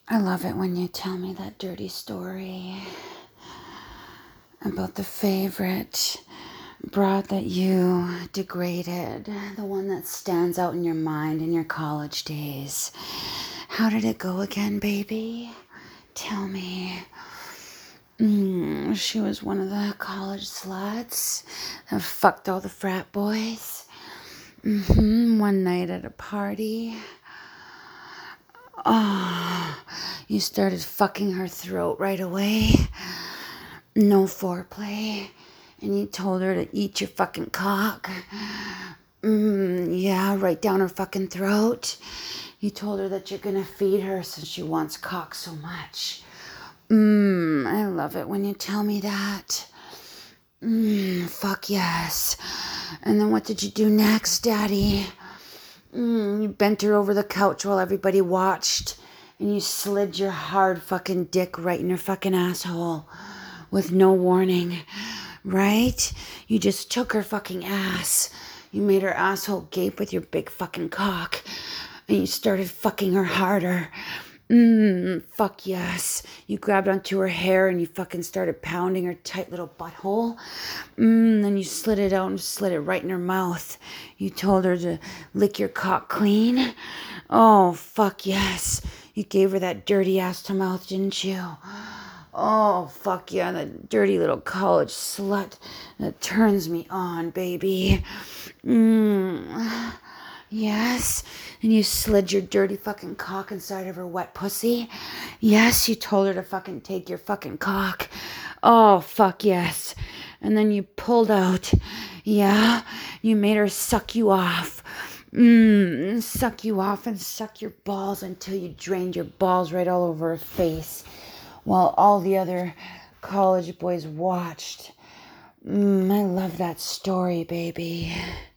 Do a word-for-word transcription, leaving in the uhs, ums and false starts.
I love it when you tell me that dirty story about the favorite broad that you degraded, the one that stands out in your mind in your college days. How did it go again, baby? Tell me. Mm, she was one of the college sluts that fucked all the frat boys. Mm-hmm. One night at a party. Oh, you started fucking her throat right away. No foreplay. And you told her to eat your fucking cock. Mm, yeah, right down her fucking throat. You told her that you're gonna feed her since she wants cock so much. Mmm, I love it when you tell me that. Mmm, fuck yes. And then what did you do next, Daddy? Mmm, you bent her over the couch while everybody watched. And you slid your hard fucking dick right in her fucking asshole. With no warning. Right? You just took her fucking ass. You made her asshole gape with your big fucking cock. And you started fucking her harder. Mmm, fuck yes. You grabbed onto her hair and you fucking started pounding her tight little butthole. Mmm, then you slid it out and slid it right in her mouth. You told her to lick your cock clean. Oh, fuck yes. You gave her that dirty ass to mouth, didn't you? Oh, fuck yeah, that dirty little college slut that turns me on, baby. Mmm. Yes. And you slid your dirty fucking cock inside of her wet pussy. Yes, you told her to fucking take your fucking cock. Oh, fuck yes. And then you pulled out. Yeah. You made her suck you off. Mmm. Suck you off and suck your balls until you drained your balls right all over her face. While all the other college boys watched. Mmm. I love that story, baby.